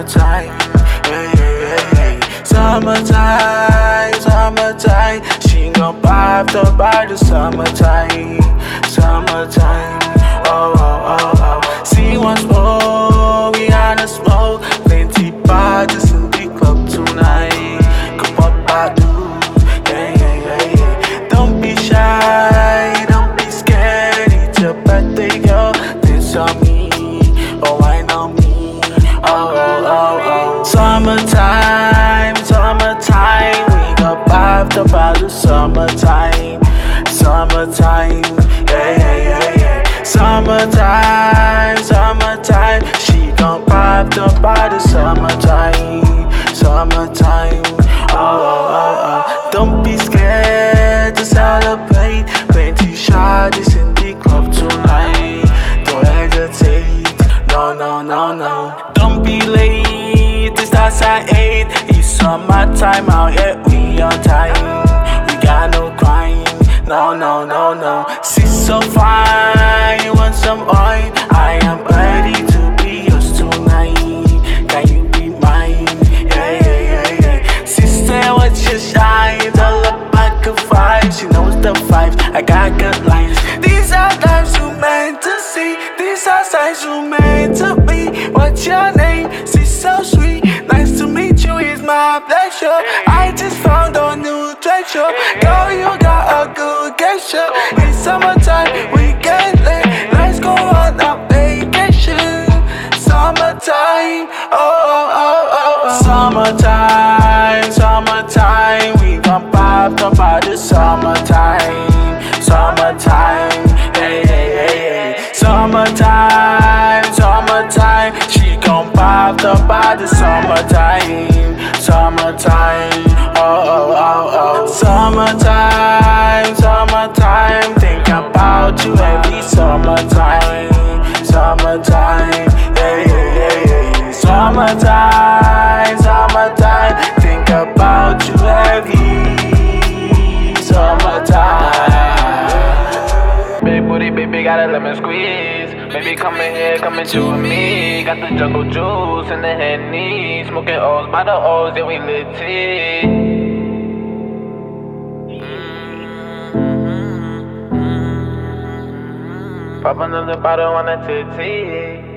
summertime, yeah, yeah, yeah, yeah. Summertime, summertime. She gon' pop the by the summertime, summertime. Oh, oh, oh, oh. See one smoke, we gotta smoke. Plenty parties in the club tonight. Come up, I do, yeah, yeah, yeah, yeah. Don't be shy, don't be scared. It's your birthday, girl. This on me, oh, wine on me. Oh, oh, oh, oh. Summertime, summertime. We gon' pop the bottle, summertime, summertime. Yeah, yeah, yeah, yeah. Summertime, summertime. She gon' pop the bottle, summertime, summertime. Oh, oh, oh, oh. Don't be scared to celebrate. Plenty shawties in the club tonight. Don't hesitate, no, no, no, no. Don't be late, it starts at 8. It's summertime out, yeah, we on time. We got no crime, no, no, no, no. She's so fine, you want some oil? I am ready to be yours tonight. Can you be mine? Yeah, yeah, yeah, yeah. Sister, what's your shine? All up like a vibe, she knows the vibes. I got good lines. These are times you meant to see. These are signs you meant to be. What's your name? She's so sweet. Nice to meet you, it's my pleasure. I just found a new treasure. Girl, you got a good gesture. It's summertime, we get lit. Let's go on a vacation. Summertime, oh, oh, oh, oh, oh. Summertime, summertime. We gon' pop the body, summertime, summertime. Hey, hey, hey, hey. Summertime, summertime. She gon' pop the body, summertime, summertime. Oh, oh, oh, oh. Summertime, summertime. Think about you every summertime, summertime. Yeah, yeah, yeah, yeah. Summertime, summertime. Think about you every summertime. Big booty, baby, got a lemon squeeze. Baby, come in here, come and chill with me. Got the jungle juice and the Henny. Smoking O's by the O's, yeah, we lit tea. Pop another bottle on a titty.